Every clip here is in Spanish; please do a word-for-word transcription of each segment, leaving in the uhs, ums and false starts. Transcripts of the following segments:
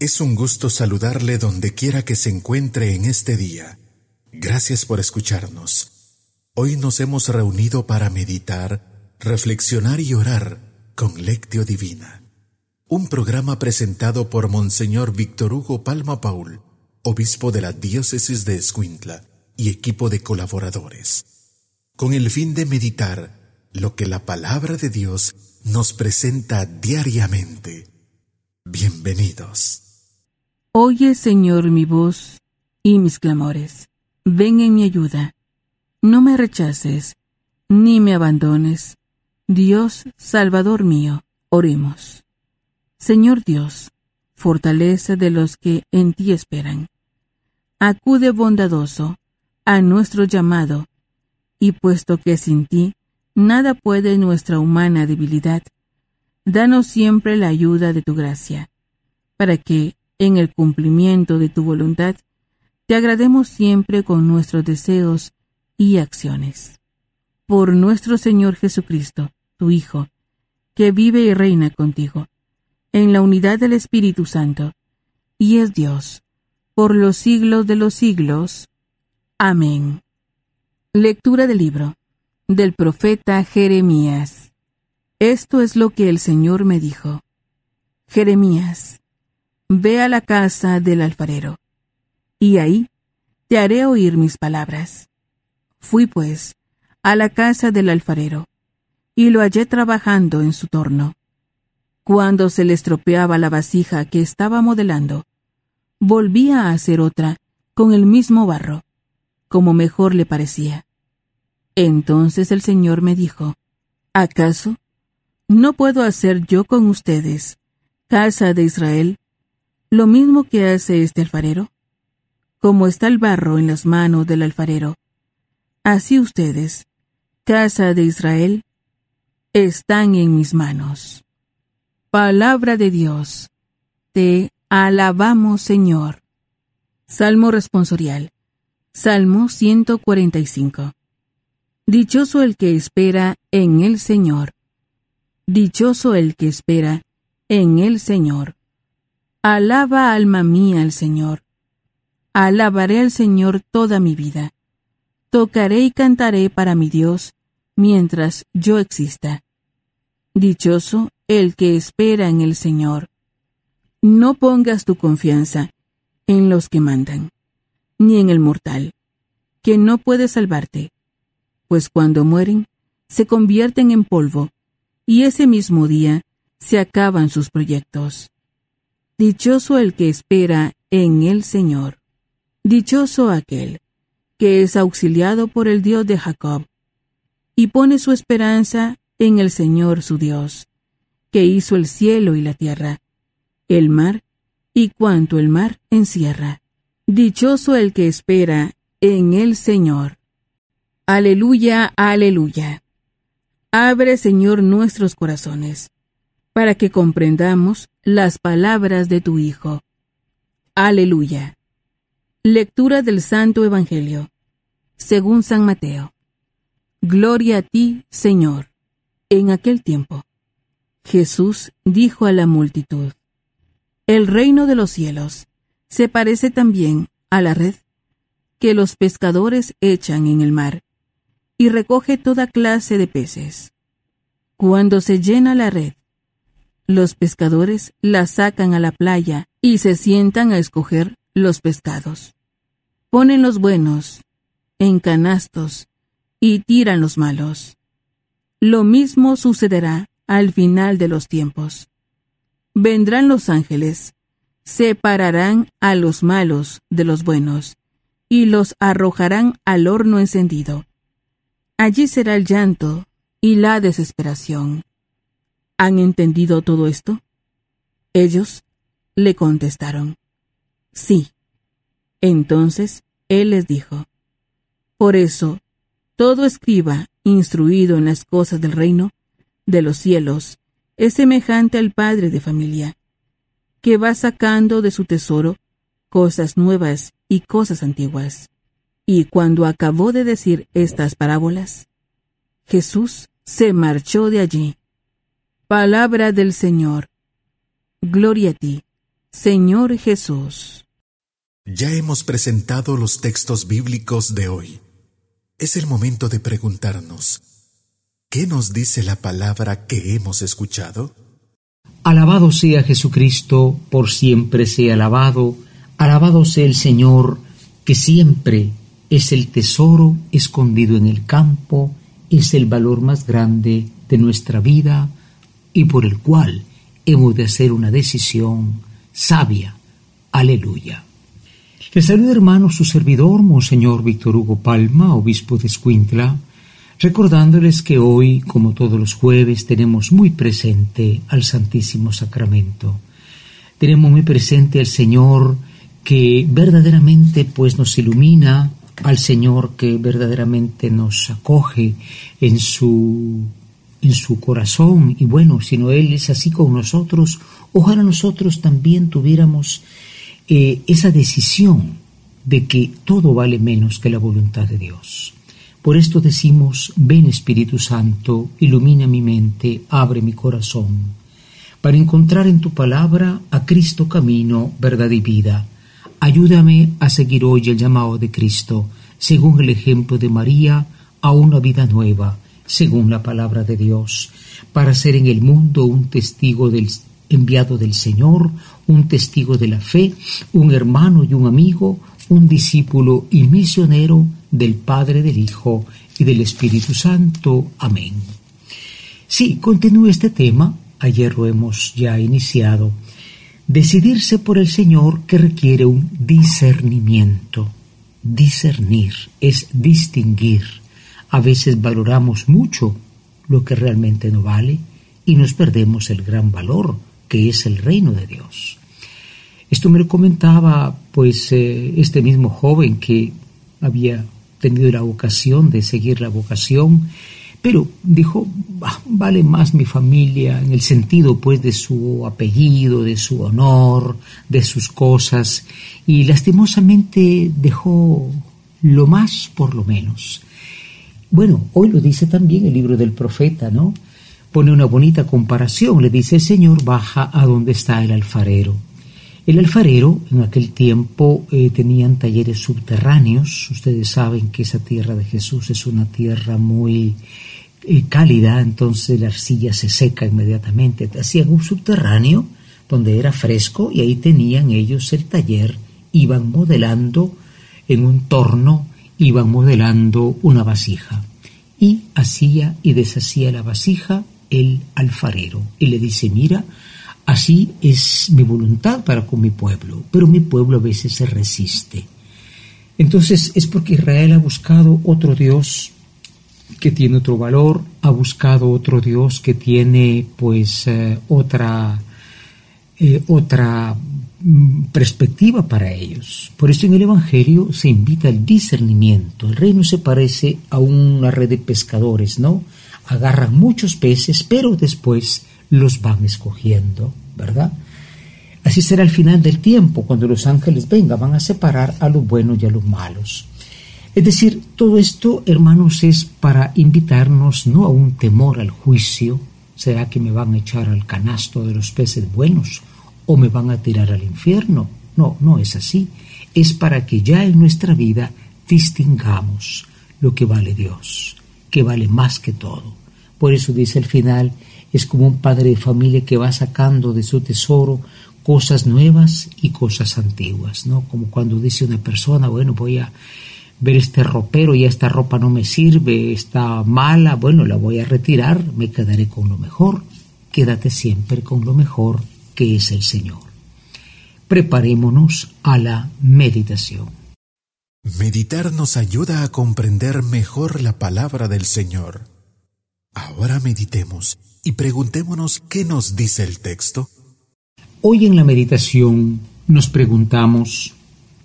Es un gusto saludarle donde quiera que se encuentre en este día. Gracias por escucharnos. Hoy nos hemos reunido para meditar, reflexionar y orar con Lectio Divina. Un programa presentado por Monseñor Víctor Hugo Palma Paul, obispo de la diócesis de Escuintla, y equipo de colaboradores, con el fin de meditar lo que la palabra de Dios nos presenta diariamente. Bienvenidos. Oye, Señor, mi voz y mis clamores. Ven en mi ayuda. No me rechaces, ni me abandones. Dios, Salvador mío, oremos. Señor Dios, fortaleza de los que en ti esperan. Acude bondadoso a nuestro llamado, y puesto que sin ti nada puede nuestra humana debilidad, danos siempre la ayuda de tu gracia, para que, en el cumplimiento de tu voluntad, te agrademos siempre con nuestros deseos y acciones. Por nuestro Señor Jesucristo, tu Hijo, que vive y reina contigo, en la unidad del Espíritu Santo, y es Dios, por los siglos de los siglos. Amén. Lectura del libro del profeta Jeremías. Esto es lo que el Señor me dijo. Jeremías, ve a la casa del alfarero, y ahí te haré oír mis palabras. Fui, pues, a la casa del alfarero, y lo hallé trabajando en su torno. Cuando se le estropeaba la vasija que estaba modelando, volvía a hacer otra con el mismo barro, como mejor le parecía. Entonces el Señor me dijo, ¿acaso no puedo hacer yo con ustedes, casa de Israel, lo mismo que hace este alfarero? Como está el barro en las manos del alfarero, así ustedes, casa de Israel, están en mis manos. Palabra de Dios. Te alabamos, Señor. Salmo responsorial. Salmo ciento cuarenta y cinco. Dichoso el que espera en el Señor. Dichoso el que espera en el Señor. Alaba, alma mía, al Señor. Alabaré al Señor toda mi vida. Tocaré y cantaré para mi Dios mientras yo exista. Dichoso el que espera en el Señor. No pongas tu confianza en los que mandan, ni en el mortal, que no puede salvarte, pues cuando mueren, se convierten en polvo, y ese mismo día se acaban sus proyectos. Dichoso el que espera en el Señor. Dichoso aquel que es auxiliado por el Dios de Jacob, y pone su esperanza en el Señor su Dios, que hizo el cielo y la tierra, el mar y cuanto el mar encierra. Dichoso el que espera en el Señor. Aleluya, aleluya. Abre, Señor, nuestros corazones, para que comprendamos las palabras de tu Hijo. Aleluya. Lectura del Santo Evangelio, según San Mateo. Gloria a ti, Señor. En aquel tiempo, Jesús dijo a la multitud, el reino de los cielos se parece también a la red que los pescadores echan en el mar, y recoge toda clase de peces. Cuando se llena la red, los pescadores la sacan a la playa y se sientan a escoger los pescados. Ponen los buenos en canastos y tiran los malos. Lo mismo sucederá al final de los tiempos. Vendrán los ángeles, separarán a los malos de los buenos, y los arrojarán al horno encendido. Allí será el llanto y la desesperación. ¿Han entendido todo esto? Ellos le contestaron, sí. Entonces él les dijo, por eso, todo escriba instruido en las cosas del reino de los cielos es semejante al padre de familia, que va sacando de su tesoro cosas nuevas y cosas antiguas. Y cuando acabó de decir estas parábolas, Jesús se marchó de allí. Palabra del Señor. Gloria a ti, Señor Jesús. Ya hemos presentado los textos bíblicos de hoy. Es el momento de preguntarnos, ¿qué nos dice la palabra que hemos escuchado? Alabado sea Jesucristo, por siempre sea alabado. Alabado sea el Señor, que siempre es el tesoro escondido en el campo, es el valor más grande de nuestra vida y por el cual hemos de hacer una decisión sabia. Aleluya. Les saluda, hermano, su servidor, Monseñor Víctor Hugo Palma, obispo de Escuintla, recordándoles que hoy, como todos los jueves, tenemos muy presente al Santísimo Sacramento. Tenemos muy presente al Señor que verdaderamente pues nos ilumina, al Señor que verdaderamente nos acoge en su, en su corazón. Y bueno, si no Él es así con nosotros, ojalá nosotros también tuviéramos eh, esa decisión de que todo vale menos que la voluntad de Dios. Por esto decimos, ven Espíritu Santo, ilumina mi mente, abre mi corazón, para encontrar en tu palabra a Cristo camino, verdad y vida. Ayúdame a seguir hoy el llamado de Cristo, según el ejemplo de María, a una vida nueva, según la palabra de Dios, para ser en el mundo un testigo del enviado del Señor, un testigo de la fe, un hermano y un amigo, un discípulo y misionero del Padre, del Hijo y del Espíritu Santo. Amén. Sí, continúe este tema, ayer lo hemos ya iniciado. Decidirse por el Señor que requiere un discernimiento. Discernir es distinguir. A veces valoramos mucho lo que realmente no vale y nos perdemos el gran valor que es el reino de Dios. Esto me lo comentaba pues eh, este mismo joven que había tenido la ocasión de seguir la vocación, pero dijo, ah, vale más mi familia, en el sentido pues de su apellido, de su honor, de sus cosas, y lastimosamente dejó lo más por lo menos. Bueno, hoy lo dice también el libro del profeta, ¿no? Pone una bonita comparación, le dice, el Señor baja a donde está el alfarero. El alfarero en aquel tiempo eh, tenían talleres subterráneos. Ustedes saben que esa tierra de Jesús es una tierra muy eh, cálida, entonces la arcilla se seca inmediatamente. Hacían un subterráneo donde era fresco y ahí tenían ellos el taller, iban modelando en un torno, iban modelando una vasija y hacía y deshacía la vasija el alfarero y le dice, mira, así es mi voluntad para con mi pueblo, pero mi pueblo a veces se resiste. Entonces es porque Israel ha buscado otro Dios que tiene otro valor, ha buscado otro Dios que tiene pues eh, otra, eh, otra perspectiva para ellos. Por eso en el Evangelio se invita al discernimiento. El reino se parece a una red de pescadores, ¿no? Agarran muchos peces, pero después los van escogiendo, ¿verdad? Así será al final del tiempo, cuando los ángeles vengan, van a separar a los buenos y a los malos. Es decir, todo esto, hermanos, es para invitarnos no a un temor al juicio. ¿Será que me van a echar al canasto de los peces buenos o me van a tirar al infierno? No, no es así. Es para que ya en nuestra vida distingamos lo que vale Dios, que vale más que todo. Por eso dice al final, es como un padre de familia que va sacando de su tesoro cosas nuevas y cosas antiguas, ¿no? Como cuando dice una persona, bueno, voy a ver este ropero y esta ropa no me sirve, está mala, bueno, la voy a retirar, me quedaré con lo mejor. Quédate siempre con lo mejor, que es el Señor. Preparémonos a la meditación. Meditar nos ayuda a comprender mejor la palabra del Señor. Ahora meditemos y preguntémonos qué nos dice el texto. Hoy en la meditación nos preguntamos,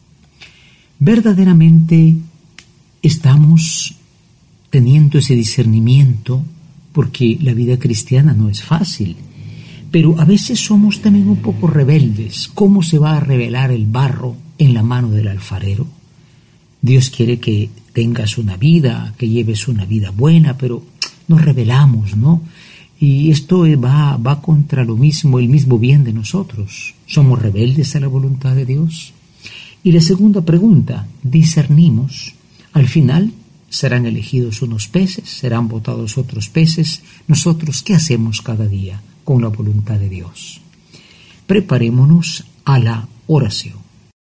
¿verdaderamente estamos teniendo ese discernimiento? Porque la vida cristiana no es fácil, pero a veces somos también un poco rebeldes. ¿Cómo se va a revelar el barro en la mano del alfarero? Dios quiere que tengas una vida, que lleves una vida buena, pero nos rebelamos, ¿no? Y esto va, va contra lo mismo, el mismo bien de nosotros. ¿Somos rebeldes a la voluntad de Dios? Y la segunda pregunta, discernimos. Al final serán elegidos unos peces, serán votados otros peces. Nosotros, ¿qué hacemos cada día con la voluntad de Dios? Preparémonos a la oración.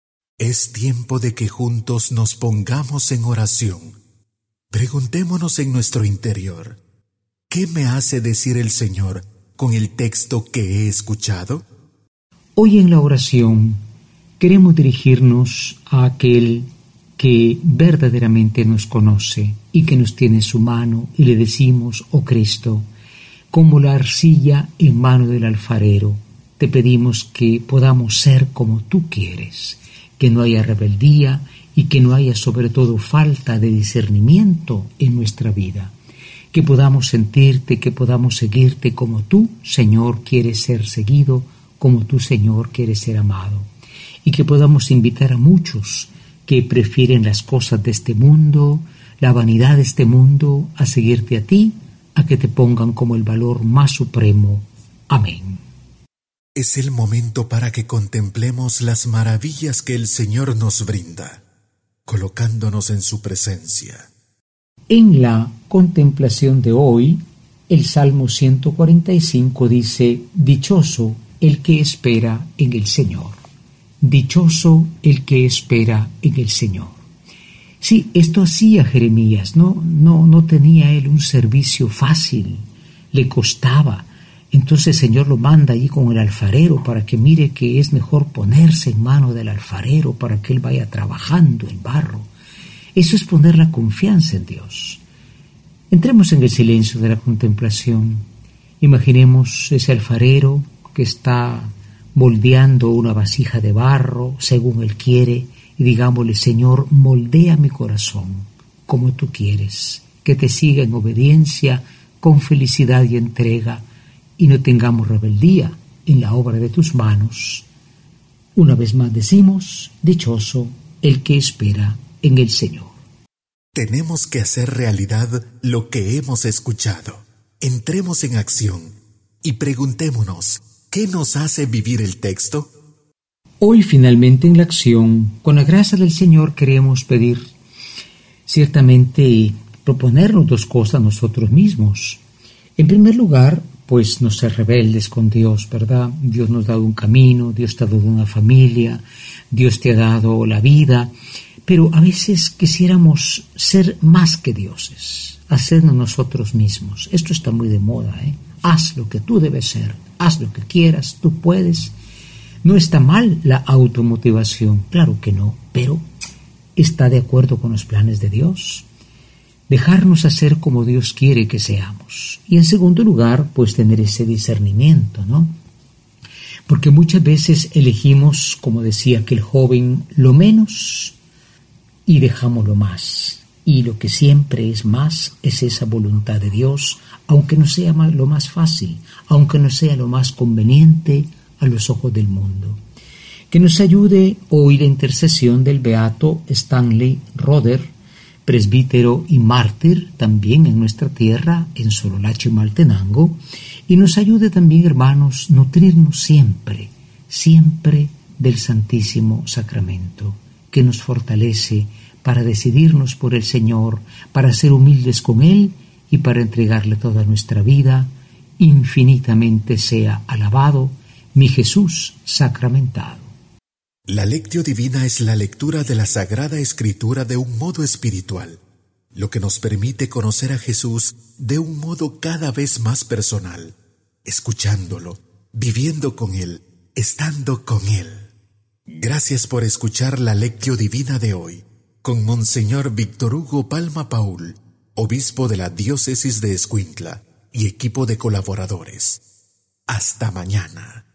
Es tiempo de que juntos nos pongamos en oración. Preguntémonos en nuestro interior, ¿qué me hace decir el Señor con el texto que he escuchado? Hoy en la oración queremos dirigirnos a aquel que verdaderamente nos conoce y que nos tiene en su mano y le decimos, oh Cristo, como la arcilla en mano del alfarero, te pedimos que podamos ser como tú quieres, que no haya rebeldía y que no haya sobre todo falta de discernimiento en nuestra vida, que podamos sentirte, que podamos seguirte como tú, Señor, quieres ser seguido, como tú, Señor, quieres ser amado, y que podamos invitar a muchos que prefieren las cosas de este mundo, la vanidad de este mundo, a seguirte a ti, a que te pongan como el valor más supremo. Amén. Es el momento para que contemplemos las maravillas que el Señor nos brinda, colocándonos en su presencia. En la contemplación de hoy, el Salmo ciento cuarenta y cinco dice, dichoso el que espera en el Señor. Dichoso el que espera en el Señor. Sí, esto hacía Jeremías, no, no, no tenía él un servicio fácil, le costaba. Entonces el Señor lo manda allí con el alfarero para que mire que es mejor ponerse en mano del alfarero para que él vaya trabajando el barro. Eso es poner la confianza en Dios. Entremos en el silencio de la contemplación. Imaginemos ese alfarero que está moldeando una vasija de barro según él quiere y digámosle, Señor, moldea mi corazón como tú quieres, que te siga en obediencia, con felicidad y entrega, y no tengamos rebeldía en la obra de tus manos. Una vez más decimos, dichoso el que espera en el Señor. Tenemos que hacer realidad lo que hemos escuchado. Entremos en acción y preguntémonos, ¿qué nos hace vivir el texto? Hoy finalmente en la acción, con la gracia del Señor queremos pedir, ciertamente proponernos dos cosas nosotros mismos. En primer lugar, pues no ser rebeldes con Dios, ¿verdad? Dios nos ha dado un camino, Dios te ha dado una familia, Dios te ha dado la vida, pero a veces quisiéramos ser más que dioses, hacernos nosotros mismos. Esto está muy de moda, ¿eh? Haz lo que tú debes ser, haz lo que quieras, tú puedes. No está mal la automotivación, claro que no, pero está de acuerdo con los planes de Dios. Dejarnos hacer como Dios quiere que seamos. Y en segundo lugar, pues tener ese discernimiento, ¿no? Porque muchas veces elegimos, como decía aquel joven, lo menos y dejamos lo más. Y lo que siempre es más es esa voluntad de Dios, aunque no sea lo más fácil, aunque no sea lo más conveniente a los ojos del mundo. Que nos ayude hoy la intercesión del beato Stanley Roder, presbítero y mártir también en nuestra tierra, en Sololacho y Maltenango, y nos ayude también, hermanos, nutrirnos siempre, siempre del Santísimo Sacramento, que nos fortalece para decidirnos por el Señor, para ser humildes con Él y para entregarle toda nuestra vida. Infinitamente sea alabado mi Jesús sacramentado. La Lectio Divina es la lectura de la Sagrada Escritura de un modo espiritual, lo que nos permite conocer a Jesús de un modo cada vez más personal, escuchándolo, viviendo con Él, estando con Él. Gracias por escuchar la Lectio Divina de hoy, con Monseñor Víctor Hugo Palma Paul, obispo de la Diócesis de Escuintla y equipo de colaboradores. Hasta mañana.